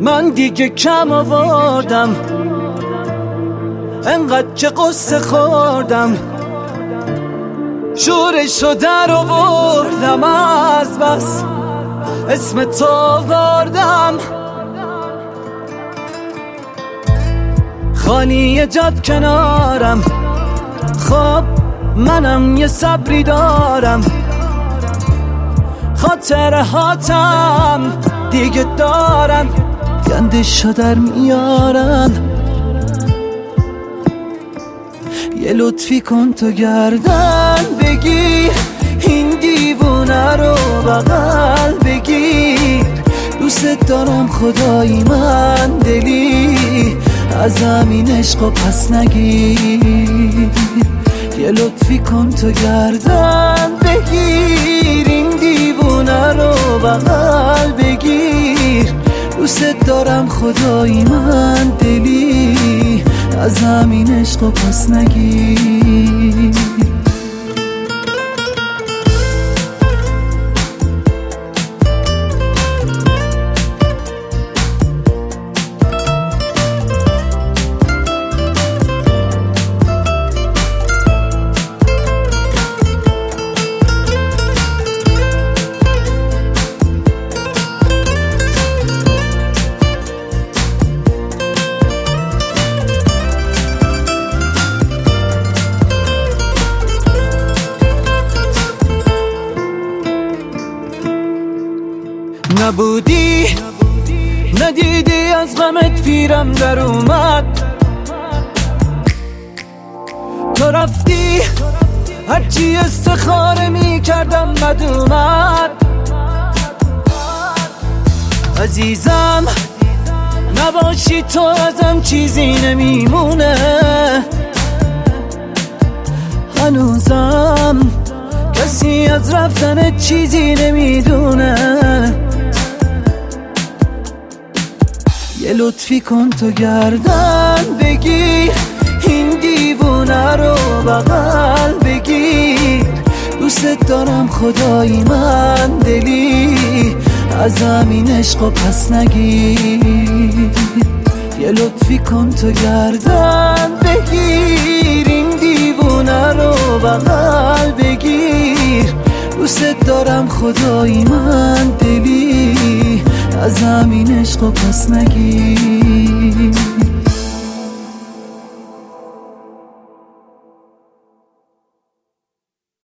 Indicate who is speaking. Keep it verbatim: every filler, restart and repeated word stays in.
Speaker 1: من دیگه کم آوردم، انقدر که قصه خوردم، شورشو در آوردم، از بس اسم تو آوردم. خالی جاد کنارم، خب منم یه صبری دارم، خاطره هاتم دیگه دارن، گندشو در میارن. یه لطفی کن تو گردن بگیر، این دیوونه رو بغل بگیر، دوست دارم خدایی من دلی، از همین عشقو پس نگیر. یه لطفی کن تو گردن بگیر، این دیوونه رو بغل بگیر، دوست دارم خدایی من دلی، از همین عشقو پس نگیر. نبودی ندیدی از غمت پیرم در اومد، تو رفتی هرچی استخاره می کردم بد اومد. عزیزم نباشی تو ازم چیزی نمیمونه، هنوزم کسی از رفتن چیزی نمیدونه. یه لطفی کن تو گردن بگیر، این دیوونه رو بغل بگیر، دوست دارم خدایی من دلی، از همین عشقو پس نگیر. یه لطفی کن تو گردن بگیر، این دیوونه رو بغل بگیر، دوست دارم خدایی من دلی، از همین عشقو پس نگیر.